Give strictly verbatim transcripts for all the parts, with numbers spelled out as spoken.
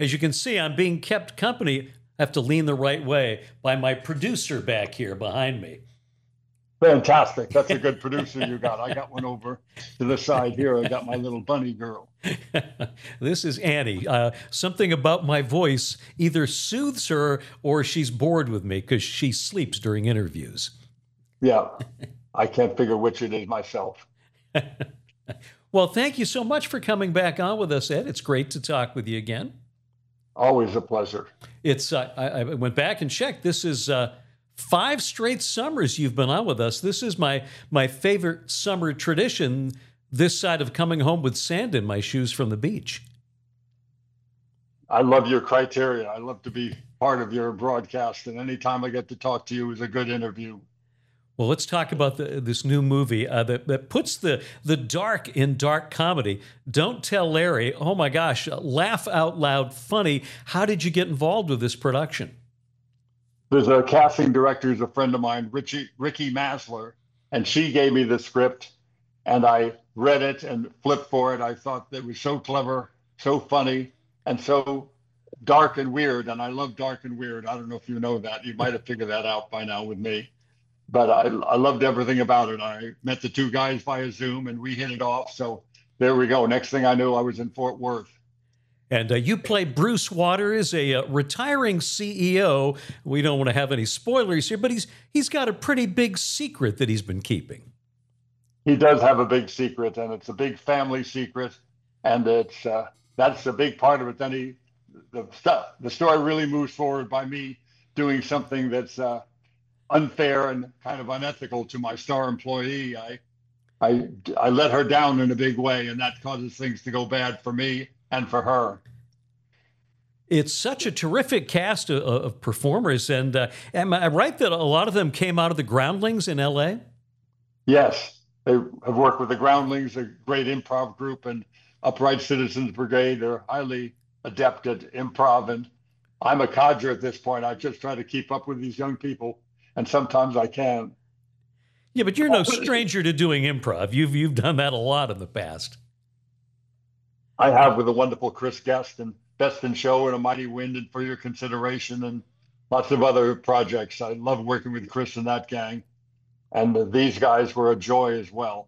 As you can see, I'm being kept company. I have to lean the right way by my producer back here behind me. Fantastic. That's a good producer you got. I got one over to the side here. I got my little bunny girl. This is Annie. Uh, something about my voice either soothes her or she's bored with me because she sleeps during interviews. Yeah, I can't figure which it is myself. Well, thank you so much for coming back on with us, Ed. It's great to talk with you again. Always a pleasure. It's. Uh, I, I went back and checked. This is uh, five straight summers you've been on with us. This is my my favorite summer tradition. This side of coming home with sand in my shoes from the beach. I love your criteria. I love to be part of your broadcast, and anytime I get to talk to you is a good interview. Well, let's talk about the, this new movie uh, that, that puts the, the dark in dark comedy. Don't Tell Larry. Oh, my gosh. Laugh out loud funny. How did you get involved with this production? There's a casting director who's a friend of mine, Richie, Ricky Masler, and she gave me the script, and I read it and flipped for it. I thought it was so clever, so funny, and so dark and weird. And I love dark and weird. I don't know if you know that. You might have figured that out by now with me. But I, I loved everything about it. I met the two guys via Zoom and we hit it off. So there we go. Next thing I knew, I was in Fort Worth. And uh, you play Bruce Waters, a uh, retiring C E O. We don't want to have any spoilers here, but he's he's got a pretty big secret that he's been keeping. He does have a big secret, and it's a big family secret. And it's uh, that's a big part of it. Then he, the stuff, the story really moves forward by me doing something that's uh, unfair and kind of unethical to my star employee. I, I, I let her down in a big way, and that causes things to go bad for me and for her. It's such a terrific cast of, of performers, and uh, am I right that a lot of them came out of the Groundlings in L A? Yes, they have worked with the Groundlings, a great improv group, and Upright Citizens Brigade. They're highly adept at improv, and I'm a codger at this point. I just try to keep up with these young people. And sometimes I can. Yeah, but you're no stranger to doing improv. You've you've done that a lot in the past. I have with the wonderful Chris Guest and Best in Show and A Mighty Wind and For Your Consideration and lots of other projects. I love working with Chris and that gang. And these guys were a joy as well.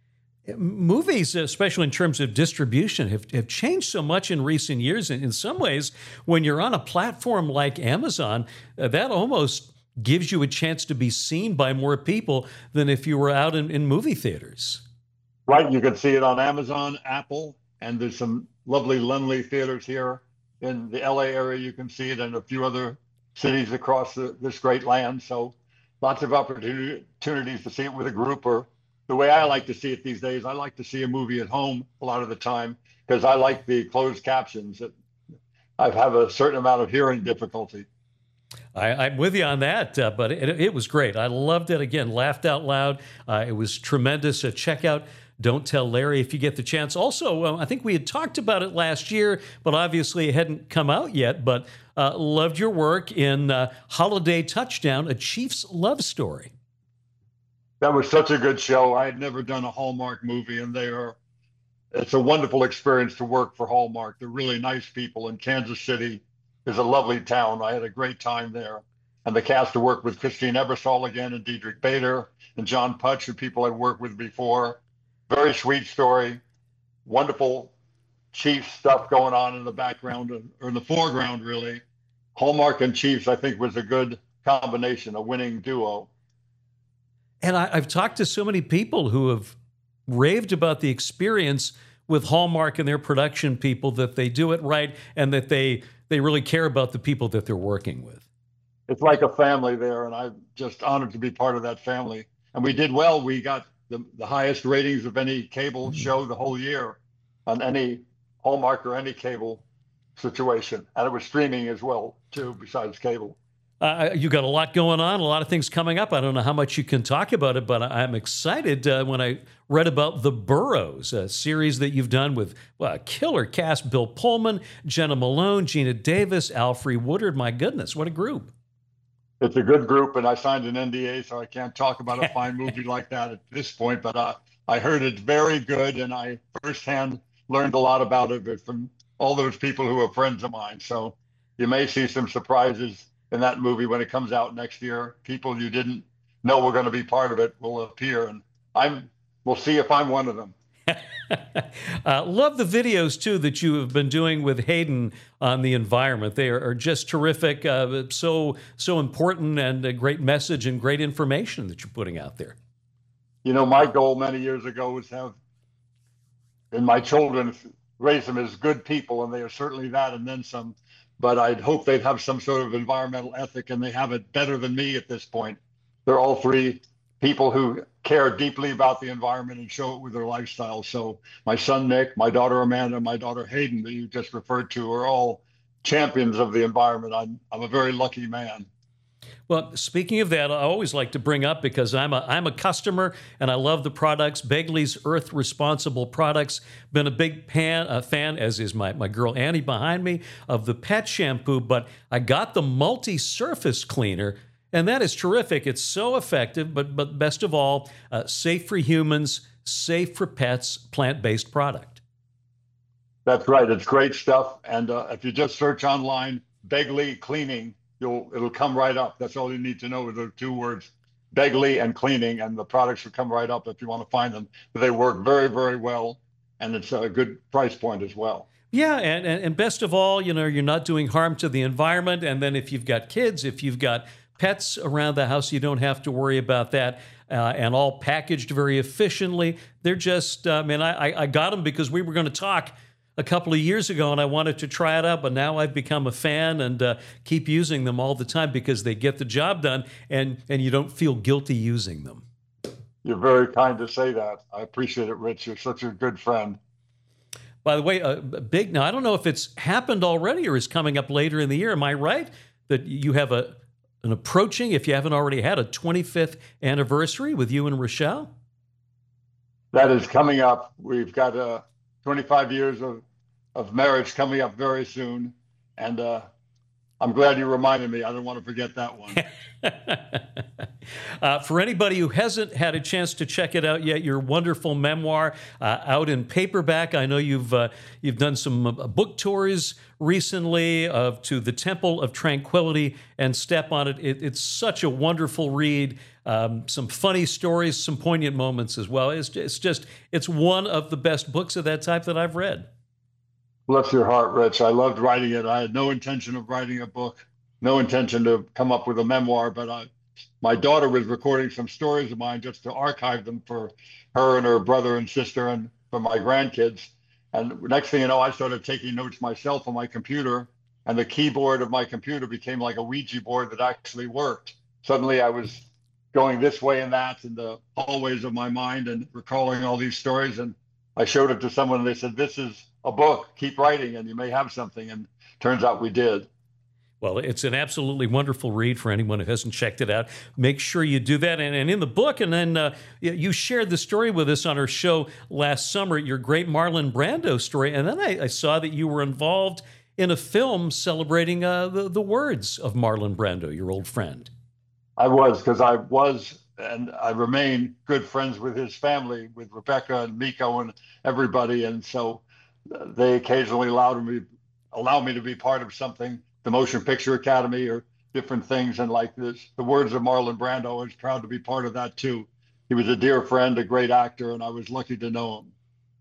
Movies, especially in terms of distribution, have, have changed so much in recent years. And in some ways, when you're on a platform like Amazon, uh, that almost gives you a chance to be seen by more people than if you were out in, in movie theaters. Right. You can see it on Amazon, Apple, and there's some lovely Lindley theaters here in the L A area. You can see it in a few other cities across the, this great land. So lots of opportunity, opportunities to see it with a group, or the way I like to see it these days, I like to see a movie at home a lot of the time because I like the closed captions. I have a certain amount of hearing difficulty. I, I'm with you on that, uh, but it, it was great. I loved it. Again, laughed out loud. Uh, it was tremendous. Uh, check out Don't Tell Larry if you get the chance. Also, uh, I think we had talked about it last year, but obviously it hadn't come out yet. But uh, loved your work in uh, Holiday Touchdown, A Chief's Love Story. That was such a good show. I had never done a Hallmark movie, and they are, it's a wonderful experience to work for Hallmark. They're really nice people, in Kansas City is a lovely town. I had a great time there. And the cast to work with Christine Ebersol again and Diedrich Bader and John Putch, who people I'd worked with before. Very sweet story. Wonderful Chiefs stuff going on in the background, or in the foreground, really. Hallmark and Chiefs, I think, was a good combination, a winning duo. And I, I've talked to so many people who have raved about the experience with Hallmark and their production people, that they do it right and that they they really care about the people that they're working with. It's like a family there, and I'm just honored to be part of that family. And we did well. We got the, the highest ratings of any cable show the whole year on any Hallmark or any cable situation. And it was streaming as well, too, besides cable. Uh, you got a lot going on, a lot of things coming up. I don't know how much you can talk about it, but I'm excited uh, when I read about The Burrows, a series that you've done with well, a killer cast: Bill Pullman, Jenna Malone, Gina Davis, Alfre Woodard. My goodness, what a group. It's a good group, and I signed an N D A, so I can't talk about a fine movie like that at this point, but uh, I heard it's very good, and I firsthand learned a lot about it from all those people who are friends of mine. So you may see some surprises in that movie when it comes out next year. People you didn't know were going to be part of it will appear, and I'm we'll see if I'm one of them. uh, love the videos too that you have been doing with Hayden on the environment. They are, are just terrific, uh, so so important, and a great message and great information that you're putting out there. You know, my goal many years ago was to have, and my children, raise them as good people, and they are certainly that, and then some. But I'd hope they'd have some sort of environmental ethic, and they have it better than me at this point. They're all three people who care deeply about the environment and show it with their lifestyle. So my son Nick, my daughter Amanda, and my daughter Hayden, that you just referred to, are all champions of the environment. I'm I'm a very lucky man. Well, speaking of that, I always like to bring up, because I'm a I'm a customer and I love the products. Begley's Earth Responsible products. Been a big pan, uh, fan, as is my, my girl Annie behind me, of the pet shampoo, but I got the multi-surface cleaner, and that is terrific. It's so effective, but but best of all, uh, safe for humans, safe for pets, plant-based product. That's right. It's great stuff. And uh, if you just search online, Begley cleaning, you'll it'll come right up. That's all you need to know are the two words, Begley and cleaning, and the products will come right up if you want to find them. But they work very, very well, and it's a good price point as well. Yeah, and, and, and best of all, you know, you're not doing harm to the environment. And then if you've got kids, if you've got pets around the house, you don't have to worry about that. Uh, and all packaged very efficiently. They're just, I mean, I, I got them because we were going to talk a couple of years ago, and I wanted to try it out, but now I've become a fan and uh, keep using them all the time because they get the job done, and, and you don't feel guilty using them. You're very kind to say that. I appreciate it, Rich. You're such a good friend. By the way, uh, big, now I don't know if it's happened already or is coming up later in the year. Am I right that you have a an approaching, if you haven't already had, a twenty-fifth anniversary with you and Rochelle? That is coming up. We've got uh, twenty-five years of, of marriage coming up very soon. And uh, I'm glad you reminded me. I don't want to forget that one. uh, for anybody who hasn't had a chance to check it out yet, your wonderful memoir uh, out in paperback. I know you've uh, you've done some uh, book tours recently of to the Temple of Tranquility and Step on It. it it's such a wonderful read. Um, some funny stories, some poignant moments as well. It's, it's just it's one of the best books of that type that I've read. Bless your heart, Rich. I loved writing it. I had no intention of writing a book, no intention to come up with a memoir, but I, my daughter was recording some stories of mine just to archive them for her and her brother and sister and for my grandkids. And next thing you know, I started taking notes myself on my computer, and the keyboard of my computer became like a Ouija board that actually worked. Suddenly I was going this way and that in the hallways of my mind and recalling all these stories. And I showed it to someone and they said, "This is a book, keep writing and you may have something." And turns out we did. Well, it's an absolutely wonderful read for anyone who hasn't checked it out. Make sure you do that. And, and in the book, and then uh, you shared the story with us on our show last summer, your great Marlon Brando story. And then I, I saw that you were involved in a film celebrating uh, the, the words of Marlon Brando, your old friend. I was, because I was and I remain good friends with his family, with Rebecca and Miko and everybody. And so they occasionally allowed me, allow me to be part of something, the Motion Picture Academy or different things. And like this, the words of Marlon Brando, I was proud to be part of that too. He was a dear friend, a great actor, and I was lucky to know him.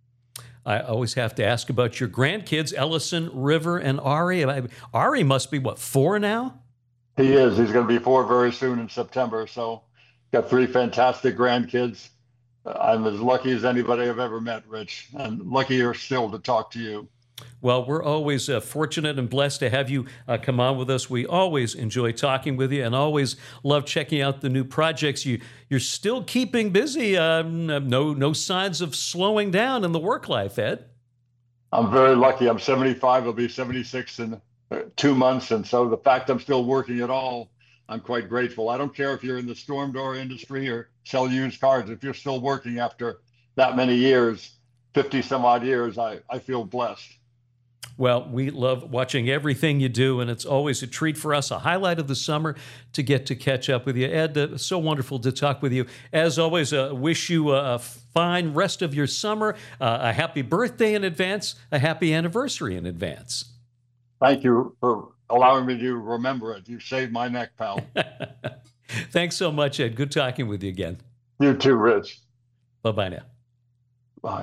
I always have to ask about your grandkids, Ellison, River, and Ari. Ari must be, what, four now? He is. He's going to be four very soon in September. So got three fantastic grandkids. I'm as lucky as anybody I've ever met, Rich, and luckier still to talk to you. Well, we're always uh, fortunate and blessed to have you uh, come on with us. We always enjoy talking with you and always love checking out the new projects. You, you're still keeping busy. Um, no, no signs of slowing down in the work life, Ed. I'm very lucky. I'm seventy-five. I'll be seventy-six in uh, two months. And so the fact I'm still working at all, I'm quite grateful. I don't care if you're in the storm door industry or sell used cars. If you're still working after that many years, fifty some odd years, I, I feel blessed. Well, we love watching everything you do, and it's always a treat for us, a highlight of the summer to get to catch up with you. Ed, uh, so wonderful to talk with you. As always, uh, wish you a, a fine rest of your summer, uh, a happy birthday in advance, a happy anniversary in advance. Thank you for allowing me to remember it. You saved my neck, pal. Thanks so much, Ed. Good talking with you again. You too, Rich. Bye-bye now. Bye.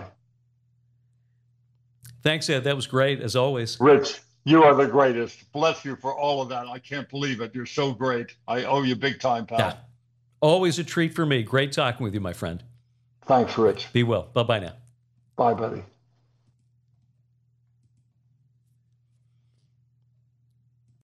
Thanks, Ed. That was great, as always. Rich, you are the greatest. Bless you for all of that. I can't believe it. You're so great. I owe you big time, pal. Yeah. Always a treat for me. Great talking with you, my friend. Thanks, Rich. Be well. Bye-bye now. Bye, buddy.